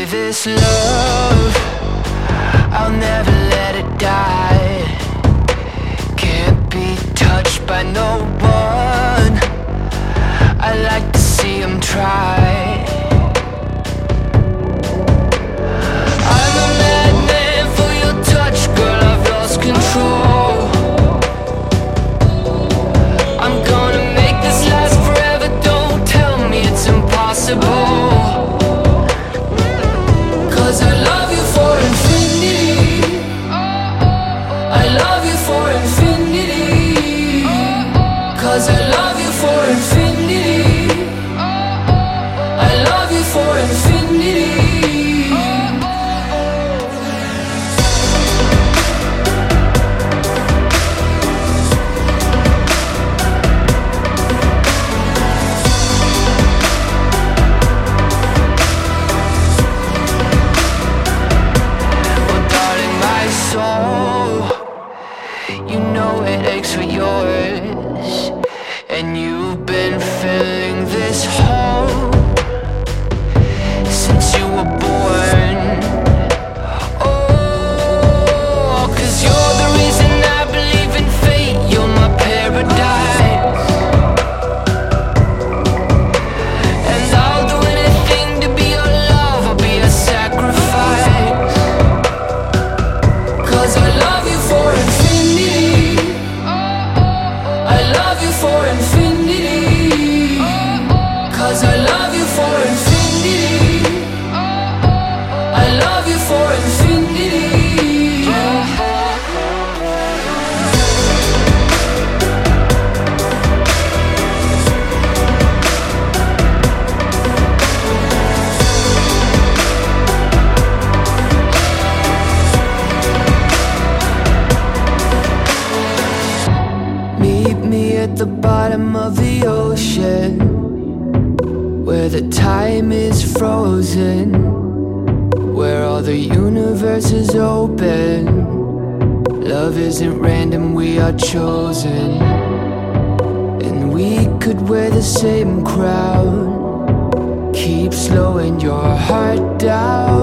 this love, I'll never let it die. Can't be touched by no one. I like to see him try. I'm a madman for your touch, girl, I've lost control. I'm gonna make this last forever, don't tell me it's impossible. Cause I love you for infinity. I love you for infinity. Cause I love you for infinity. I love you for infinity. For yours, and you've been filling this hole since you were born. Oh, 'cause you're the reason I believe in fate. You're my paradise, and I'll do anything to be your love. I'll be a sacrifice, 'cause I love you for infinity. I love you for infinity. Cause I love you for infinity. I love you for infinity. Meet me at the bottom of the ocean, where the time is frozen, where all the universe is open. Love isn't random, we are chosen. And we could wear the same crown. Keep slowing your heart down.